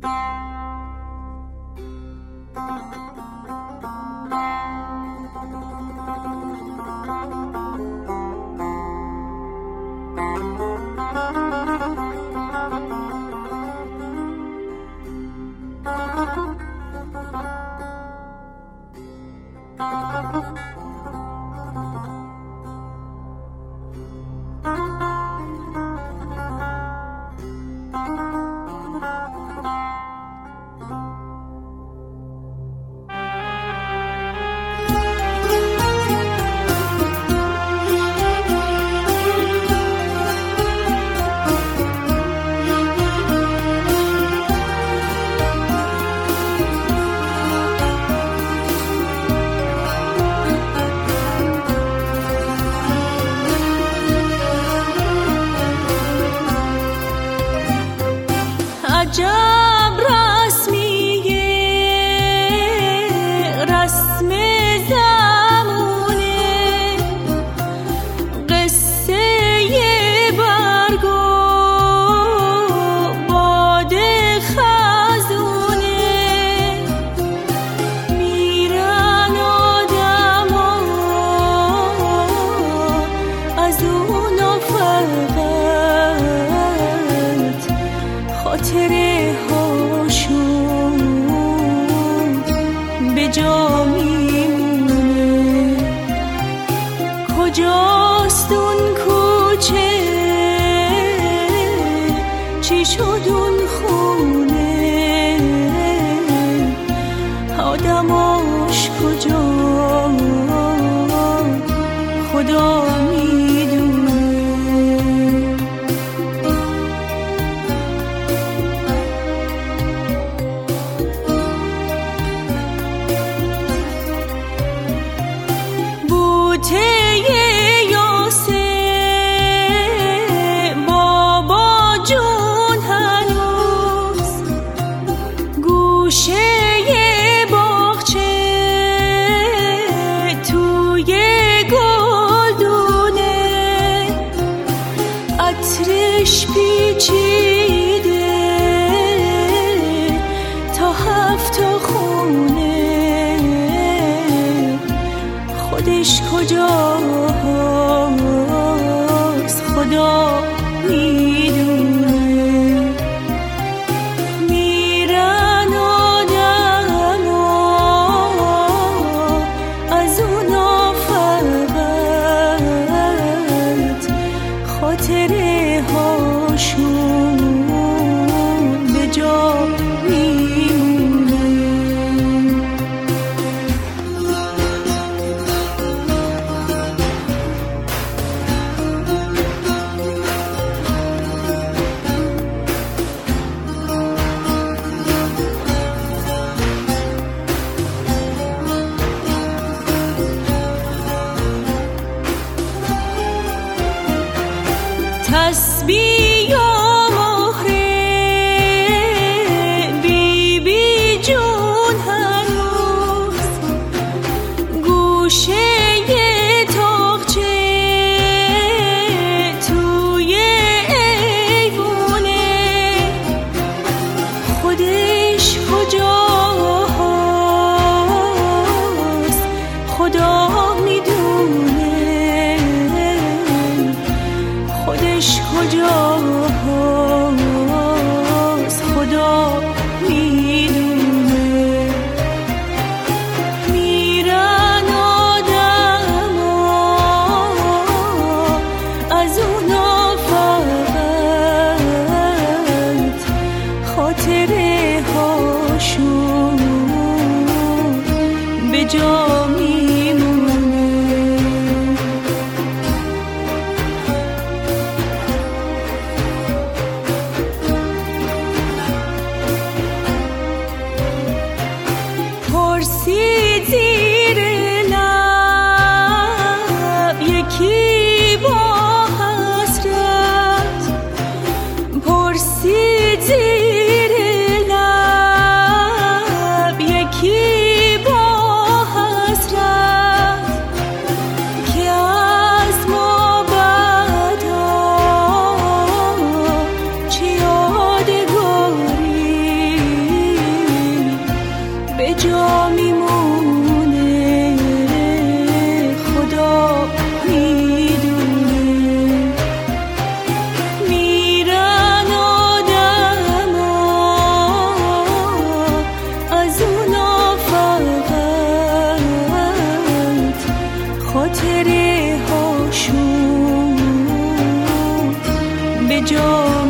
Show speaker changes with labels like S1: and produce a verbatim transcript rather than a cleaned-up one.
S1: عجب رسمیه رسم زمونه قصه برگ و باد خزونه میرن آدما از اون فقط خاطره هاشون به جا میمونه. کجاست اون کوچه چی شد اون خونه آدماش کجا خدا میدونه. عطرش پیچیده تا هفت خونه خودش کجاست خدا میدونه. میرن آدما از اونا فقط خاطره هاشون به جا میمونه. تسبیح و مهره بی بی جون هنوز گوشه تاقچه توی ایوونه خودش کجاست خدا میدونه. خودش کجاست خدا میدونه. میرن آدما از اونا فقط خاطره هاشون به جا میمونه. پرسید زیر لب یکی با حسرت پرسید زیر لب یکی با حسرت جا